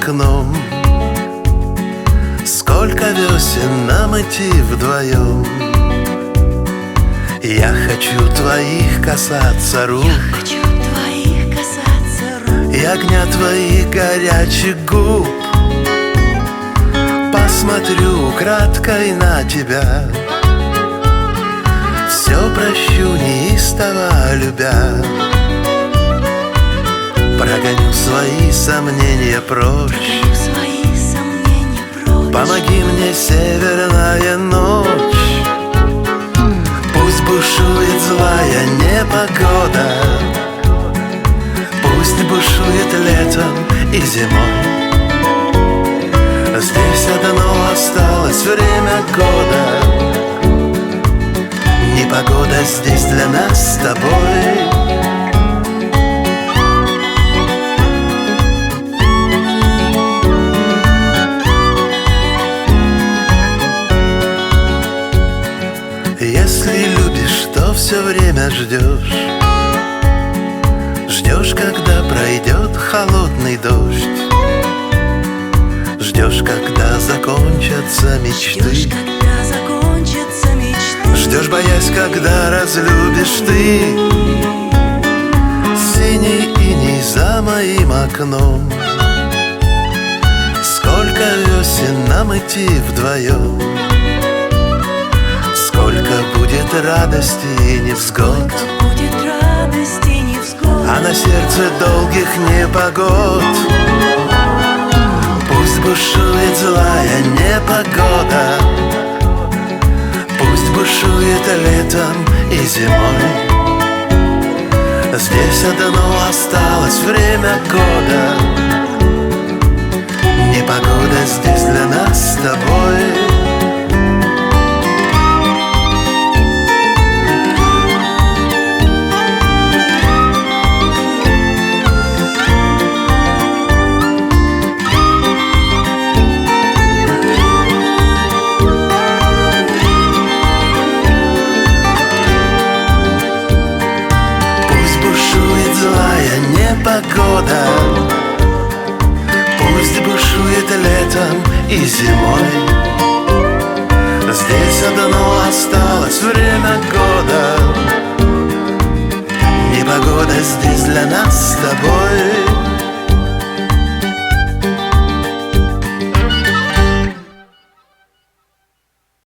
окном. Сколько весен нам идти вдвоем. Я хочу твоих касаться рук, и огня твоих горячих губ. Посмотрю украдкой на тебя, все прощу, неистово любя. Прогоню свои сомнения прочь. Помоги мне, северная ночь. Пусть бушует злая непогода, пусть бушует летом и зимой. Здесь одно осталось время года. Непогода здесь для нас с тобой. Если любишь, то все время ждешь. Ждешь, когда пройдет холодный дождь. Ждешь, когда закончатся мечты. Ждешь, боясь, когда разлюбишь ты. Синий иней за моим окном. Сколько весен нам идти вдвоем. Сколько будет радости и невзгод, а на сердце долгих непогод. Пусть бушует злая непогода, пусть бушует летом и зимой. Здесь одно осталось время года. Непогода здесь для нас с тобой. Непогода, пусть бушует летом и зимой. Здесь одно осталось время года. Непогода здесь для нас с тобой.